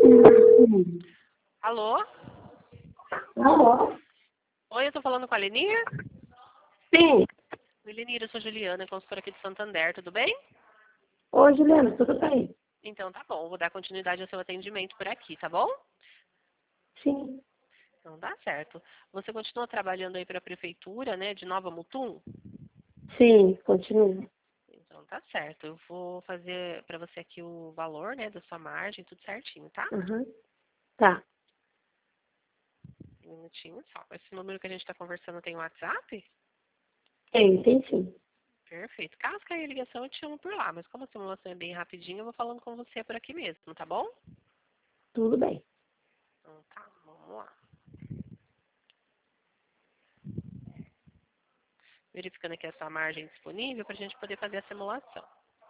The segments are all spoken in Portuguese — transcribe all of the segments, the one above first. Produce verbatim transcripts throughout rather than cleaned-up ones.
Alô? Alô? Oi, eu tô falando com a Lenir? Sim. Oi, Lenir, eu sou Juliana, consultora aqui de Santander, tudo bem? Oi, Juliana, tudo bem? Então tá bom, vou dar continuidade ao seu atendimento por aqui, tá bom? Sim. Então dá certo. Você continua trabalhando aí para a prefeitura, né, de Nova Mutum? Sim, continua. Então tá certo. Eu vou fazer para você aqui o valor, né, da sua margem, tudo certinho, tá? Uhum. Tá. Um minutinho só. Esse número que a gente está conversando tem WhatsApp? Tem, tem sim. Perfeito. Caso caia a ligação, eu te chamo por lá. Mas como a simulação é bem rapidinha, eu vou falando com você por aqui mesmo, tá bom? Tudo bem. Então tá, vamos lá. Verificando aqui a sua margem disponível para a gente poder fazer a simulação.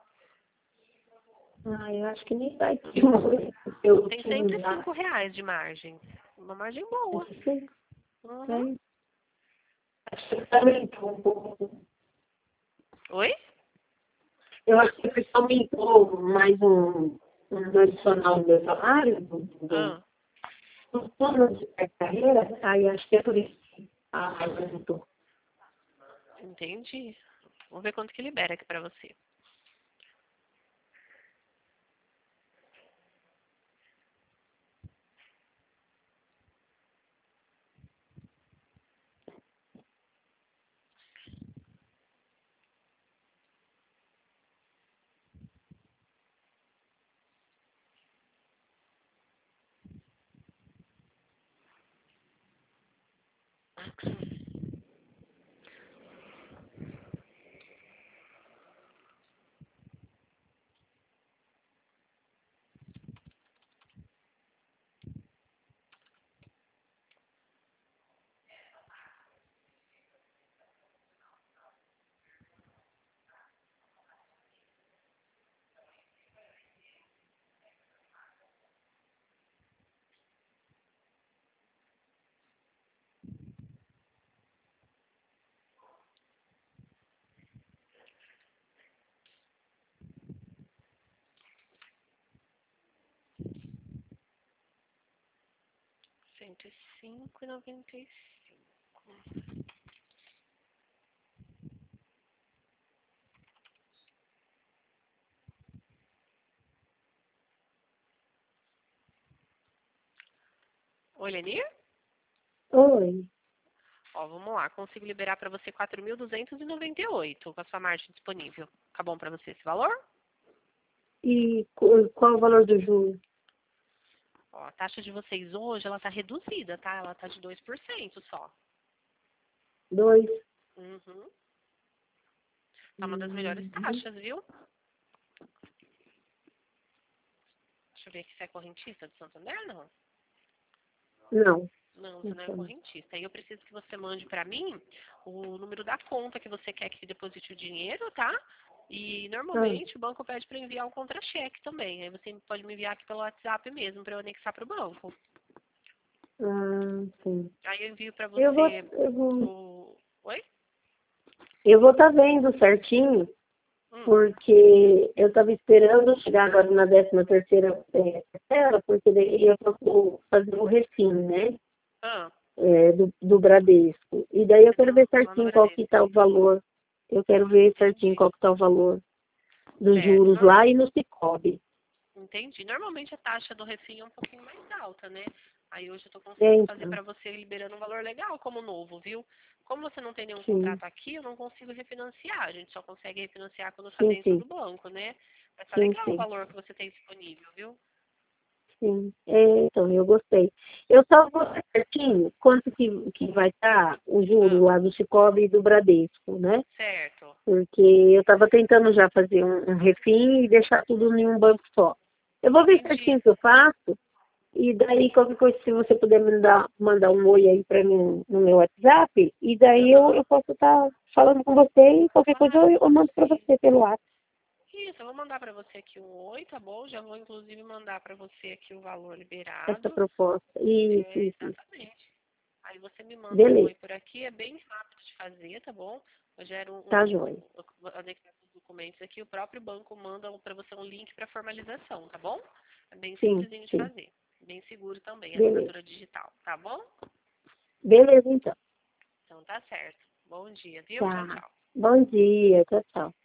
Ah, eu acho que nem vai ter uma- eu Tem tinha cento e já. cinco reais de margem. Uma margem boa. Sim, Uhum. tem. Acho que aumentou um pouco. Oi? Eu acho que você aumentou mais um, um adicional no meu salário, do, do, Ah, do plano de carreira, aí acho que é por isso que ah, aumentou. entendi. Vamos ver quanto que libera aqui para você. cento e cinco e noventa e cinco. Oi, Lenir? Oi. Ó, vamos lá. Consigo liberar para você quatro mil duzentos e noventa e oito com a sua margem disponível. Tá bom para você esse valor? E qu- qual o valor do juro? Ó, a taxa de vocês hoje, ela tá reduzida, tá? Ela tá de dois por cento só. Dois. Uhum. Tá uma das melhores Uhum. taxas, viu? Deixa eu ver aqui se é correntista de Santander, não. Não. Não, você Não não é chama. correntista. Aí eu preciso que você mande para mim o número da conta que você quer que deposite o dinheiro, tá? E Ah, normalmente o banco pede para enviar um contra-cheque também. Aí você pode me enviar aqui pelo WhatsApp mesmo para eu anexar para o banco. ah, sim. Aí eu envio para Eu vou, você eu vou, o. Oi? eu vou estar vendo certinho, Hum. porque eu estava esperando chegar agora na décima terceira é, parcela, porque daí eu vou fazer o refim, né? Ah, É, do, do Bradesco. E daí eu você quero viu ver lá no certinho qual que Bradesco. está o valor. Eu quero ver certinho Entendi. qual que está o valor dos Certo. juros Norma- lá e no Cicobi. Entendi. Normalmente a taxa do refim é um pouquinho mais alta, né? Aí hoje eu tô É, conseguindo fazer então, para você liberando um valor legal como novo, viu? Como você não tem nenhum sim, contrato aqui, eu não consigo refinanciar. A gente só consegue refinanciar quando está sim, dentro sim, do banco, né? Mas tá sim, legal o sim. valor que você tem disponível, viu? Sim, é, então, eu gostei. Eu só vou ver certinho quanto que, que vai estar o juro Ah, lá do Cicobi e do Bradesco, né? certo. Porque eu estava tentando já fazer um, um refim e deixar tudo em um banco só. Eu vou ver certinho Entendi. o que eu faço, e daí qualquer coisa, se você puder me mandar, mandar um oi aí para mim no meu WhatsApp, e daí eu, Aham. eu posso estar falando com você e qualquer coisa eu, Claro. eu mando para Sim. você pelo WhatsApp, Isso, eu vou mandar para você aqui um oi, tá bom? Já vou inclusive mandar para você aqui o valor essa liberado. proposta. Isso, É, isso, isso. exatamente. Aí você me manda um Beleza, oi por aqui, é bem rápido de fazer, tá bom? Eu gero tá um, joia. um anexar os documentos aqui, o próprio banco manda para você um link para formalização, tá bom? É bem Sim, simplesinho de sim. fazer. Bem seguro também, Beleza. assinatura digital, tá bom? Beleza, então. Então tá certo. Bom dia, viu? Tchau, Tá. tchau. Bom dia. Tchau, tchau.